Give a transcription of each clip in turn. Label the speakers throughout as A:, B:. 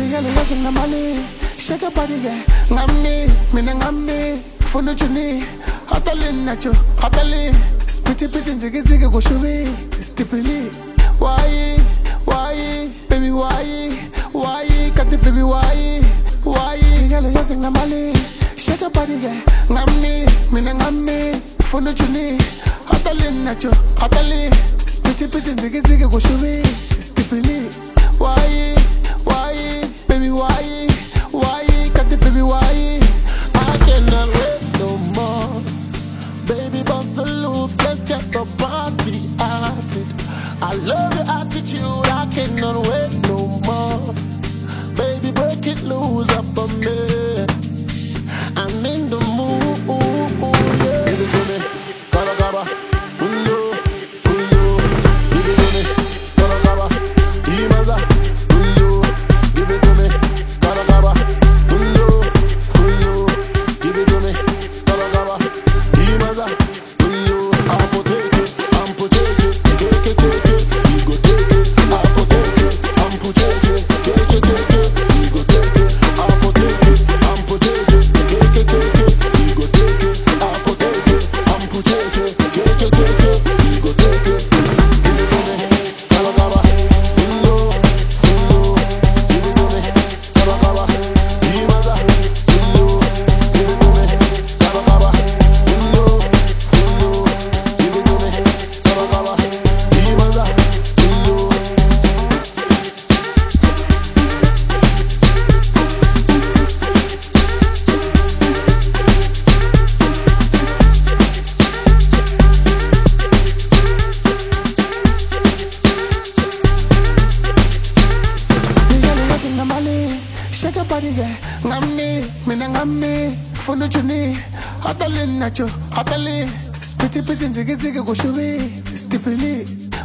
A: girl, listen to Mali. Shake your body, girl. Ngami, mina ngami. Funu chuni, hotalin nacho, hotalin. Spitty pitty, ziggy ziggy go shubi. Stipili. Why, baby, why? Cut the baby, why? Girl, listen to Mali. Shake your body, girl. Ngami, mina ngami. Funu chuni, hotalin nacho, hotalin. Spitty pitty, ziggy ziggy go shubi. Stipili. Why, baby, why? Cut the baby, why?
B: I cannot wait no more. Baby, bust the loops, let's get the party started. I love your attitude, I cannot wait no more. Baby, break it loose up on me. I'm in the mood, yeah. Give it to me, gaba gaba, uyo. Give it to me, gaba gaba, imaza, uyo. Give it to me, gaba gaba, uyo. Give it to me, gaba gaba, imaza, uyo. Amputete, take it, you go take it. Amputete, take it, you go take it. Amputete, take it, you go take it. Amputete, take it, you go take it. Give it to me, gaba gaba, uyo. Give it to me, gaba gaba, imaza, uyo. Give it to me, gaba gaba, uyo. Give it to me, gaba gaba, imaza, uyo.
A: Shake your body, girl. Ngami, mina ngami. Funu chuni, hotalin nacho, hotalin. Spitty pitty, ziggy ziggy go shubi. Stipili.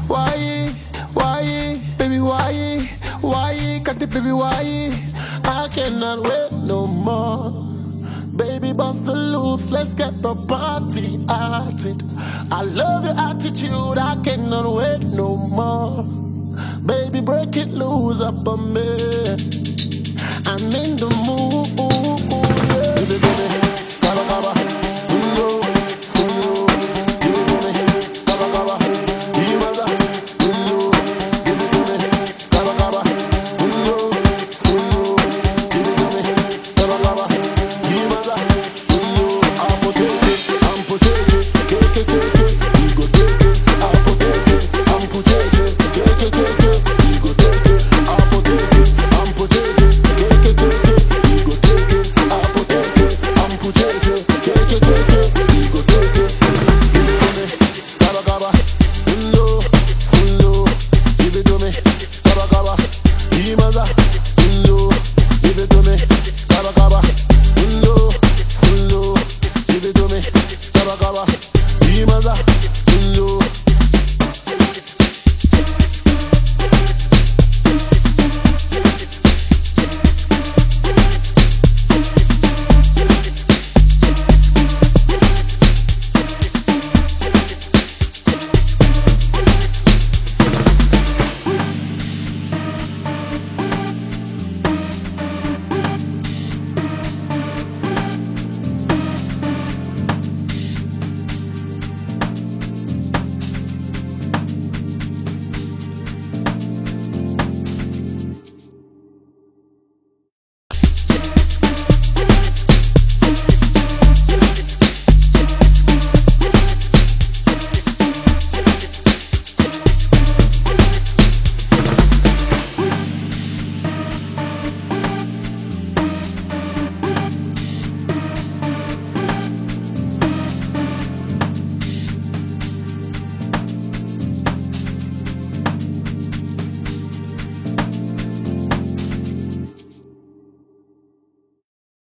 A: Why, baby, why? Cut the baby, why?
B: I cannot wait no more. Baby, bust the loops, let's get the party started. I love your attitude, I cannot wait no more. Baby, break it loose up on me. I'm in the mood, yeah.